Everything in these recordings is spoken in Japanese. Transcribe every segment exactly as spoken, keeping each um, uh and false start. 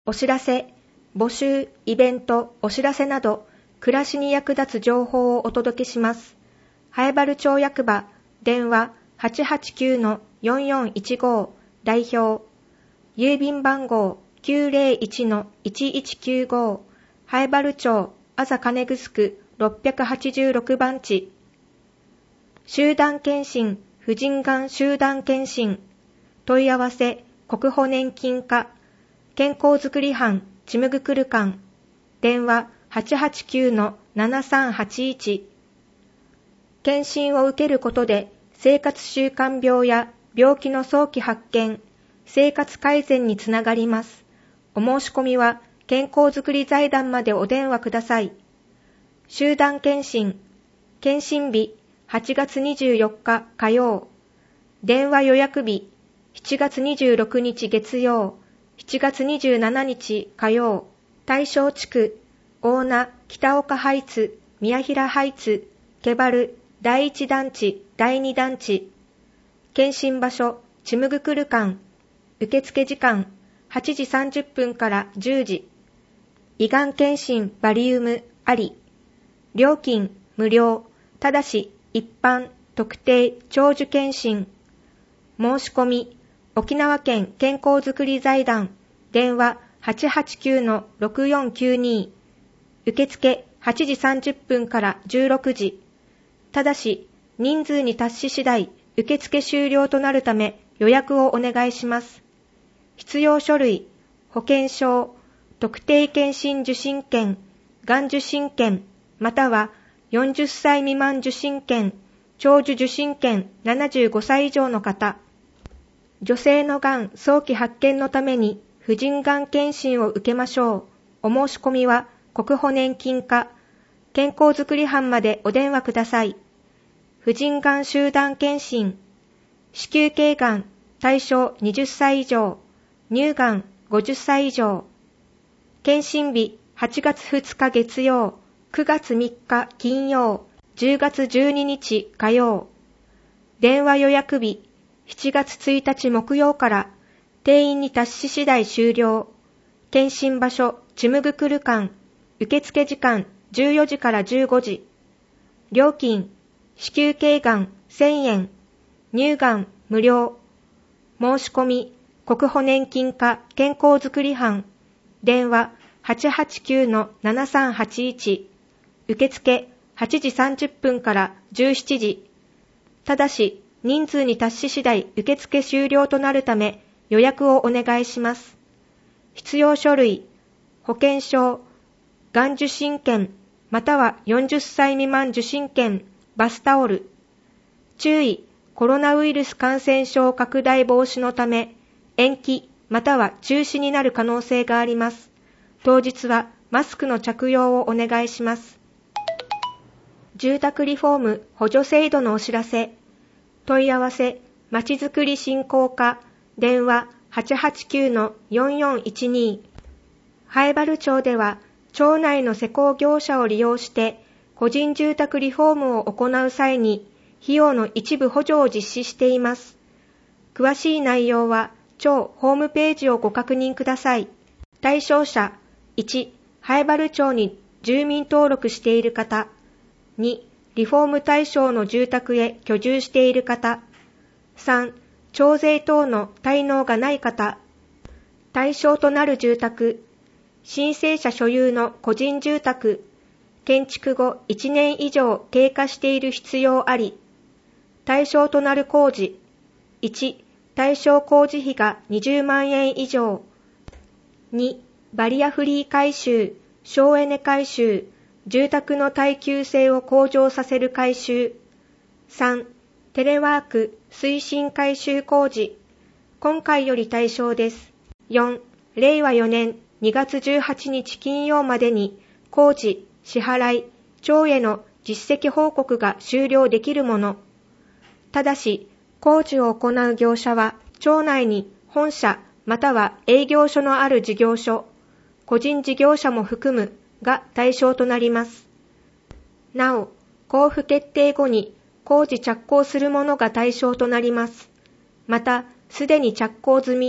お知らせ、募集、イベント、お知らせなど、暮らしに役立つ情報をお届けします。南風原町役場、電話 はちはちきゅうのよんよんいちご 代表、郵便番号 きゅうぜろいちのいちいちきゅうご、南風原町、あざ金城ろっぴゃくはちじゅうろくばんち。集団検診、婦人がん集団検診。問い合わせ、国保年金課、健康づくり班、ちむぐくる館。電話はちはちきゅうのななさんはちいち。検診を受けることで、生活習慣病や病気の早期発見、生活改善につながります。お申し込みは、健康づくり財団までお電話ください。集団検診、検診日、はちがつにじゅうよっか火曜。電話予約日、しちがつにじゅうろくにち月曜。しちがつにじゅうしちにち火曜。大正地区、大名、北岡ハイツ、宮平ハイツ、ケバル、だいいち団地、だいに団地。検診場所、ちむぐくる館。受付時間、はちじさんじゅっぷんからじゅうじ。胃がん検診バリウムあり。料金無料。ただし、一般、特定、長寿検診。申し込み、沖縄県健康づくり財団、電話はちはちきゅうのろくよんきゅうに。受付はちじさんじゅっぷんからじゅうろくじ。ただし、人数に達し次第、受付終了となるため予約をお願いします。必要書類、保険証、特定健診受診券、がん受診券、またはよんじゅっさい未満受診券、長寿受診券ななじゅうごさい以上の方。女性のがん早期発見のために婦人がん検診を受けましょう。お申し込みは国保年金課、健康づくり班までお電話ください。婦人がん集団検診、子宮頸がん対象はたち以上、乳がんごじゅっさい以上。検診日はちがつふつか月曜、くがつみっか金曜、じゅうがつじゅうににち火曜。電話予約日しちがつついたち木曜から、定員に達し次第終了。検診場所、ちむぐくる館。受付時間、じゅうよじからじゅうごじ。料金、子宮頸がんせんえん。乳がん無料。申し込み、国保年金課健康づくり班。電話はちはちきゅうのななさんはちいち。受付はちじさんじゅっぷんからじゅうしちじ。ただし、人数に達し次第受付終了となるため予約をお願いします。必要書類、保険証、がん受診券、またはよんじゅっさい未満受診券、バスタオル。注意、コロナウイルス感染症拡大防止のため、延期または中止になる可能性があります。当日はマスクの着用をお願いします。住宅リフォーム補助制度のお知らせ。問い合わせ、まちづくり振興課、電話はちはちきゅうのよんよんいちに。南風原町では、町内の施工業者を利用して、個人住宅リフォームを行う際に、費用の一部補助を実施しています。詳しい内容は、町ホームページをご確認ください。対象者、いち、南風原町に住民登録している方、に、リフォーム対象の住宅へ居住している方、さん、徴税等の滞納がない方、対象となる住宅、申請者所有の個人住宅、建築後いちねん以上経過している必要あり、対象となる工事、いち、対象工事費がにじゅうまんえん以上、に、バリアフリー改修、省エネ改修、住宅の耐久性を向上させる改修。さん、テレワーク推進改修工事。今回より対象です。よん、れいわよねんにがつじゅうはちにち金曜までに工事、支払い、町への実績報告が終了できるもの。ただし、工事を行う業者は町内に本社または営業所のある事業所、個人事業者も含むが対象となります。なお、交付決定後に工事着工するものが対象となります。また、すでに着工済み、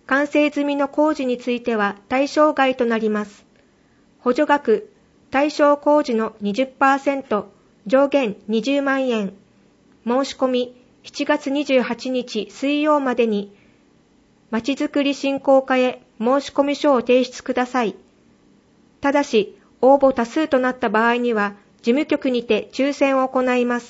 完成済みの工事については対象外となります。補助額、対象工事の にじゅっパーセント、上限にじゅうまんえん。申し込みしちがつにじゅうはちにち水曜までに、まちづくり振興課へ申し込み書を提出ください。ただし、応募多数となった場合には、事務局にて抽選を行います。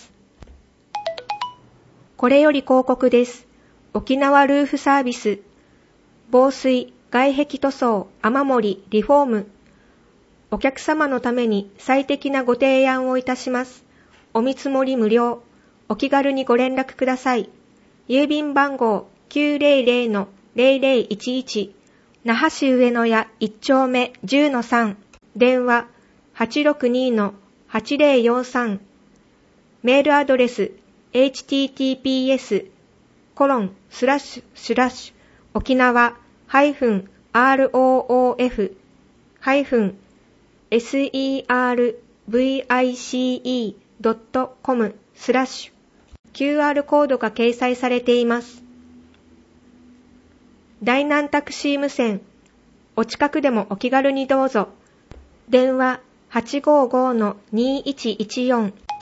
これより広告です。沖縄ルーフサービス。防水、外壁塗装、雨漏り、リフォーム。お客様のために最適なご提案をいたします。お見積もり無料。お気軽にご連絡ください。郵便番号 きゅうぜろぜろのぜろぜろいちいち。那覇市上野屋いっ丁目 じゅうのさん。電話 はちろくにのはちぜろよんさん。メールアドレス エイチティーティーピーエス コロンスラッシュスラッシュ沖縄ハイフン アールオーオーエフ ハイフン エスイーアールブイアイシーイー ドットコム スラッシュ キューアール コードが掲載されています。大南タクシー無線。お近くでもお気軽にどうぞ。電話 はちごーごーのにいちいちよん。